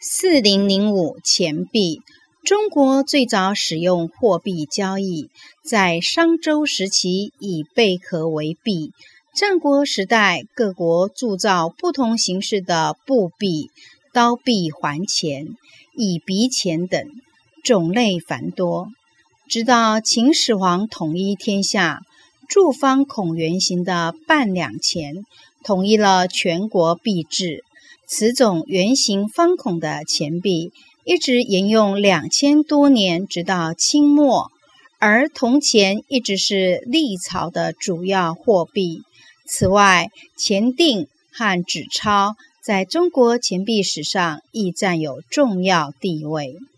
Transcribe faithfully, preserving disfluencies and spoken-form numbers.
四零零五钱币，中国最早使用货币交易，在商周时期以贝壳为币。战国时代，各国铸造不同形式的布币、刀币还钱、以鼻钱等，种类繁多。直到秦始皇统一天下，铸方孔圆形的半两钱统一了全国币制。此种圆形方孔的钱币一直沿用两千多年，直到清末，而铜钱一直是历朝的主要货币。此外，钱锭和纸钞在中国钱币史上亦占有重要地位。